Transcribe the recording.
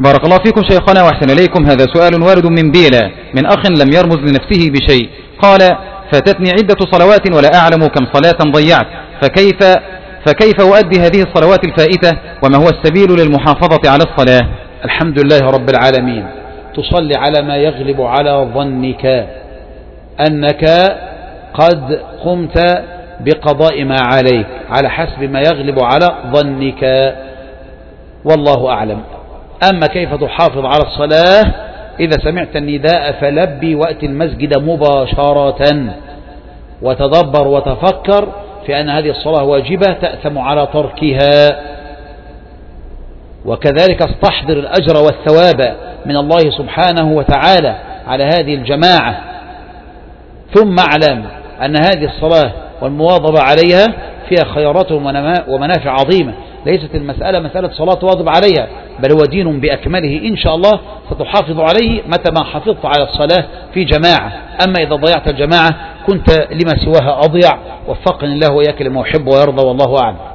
بارك الله فيكم شيخنا وأحسن إليكم. هذا سؤال وارد من بيلا من أخ لم يرمز لنفسه بشيء. قال: فاتتني عدة صلوات ولا أعلم كم صلاة ضيعت، فكيف أؤدي هذه الصلوات الفائتة، وما هو السبيل للمحافظة على الصلاة؟ الحمد لله رب العالمين. تصلي على ما يغلب على ظنك أنك قد قمت بقضاء ما عليك على حسب ما يغلب على ظنك، والله أعلم. أما كيف تحافظ على الصلاة، إذا سمعت النداء فلبي وأتي المسجد مباشرة، وتدبر وتفكر في أن هذه الصلاة واجبة تأثم على تركها، وكذلك استحضر الأجر والثواب من الله سبحانه وتعالى على هذه الجماعة. ثم اعلم أن هذه الصلاة والمواظبة عليها فيها خيرات ومنافع عظيمة. ليست المسألة مسألة صلاة واظب عليها، بل هو دين بأكمله إن شاء الله ستحافظ عليه متى ما حافظت على الصلاة في جماعة. أما إذا ضيعت الجماعة كنت لما سواها أضيع. وفقني الله وإياك لما يحب ويرضى، والله أعلم.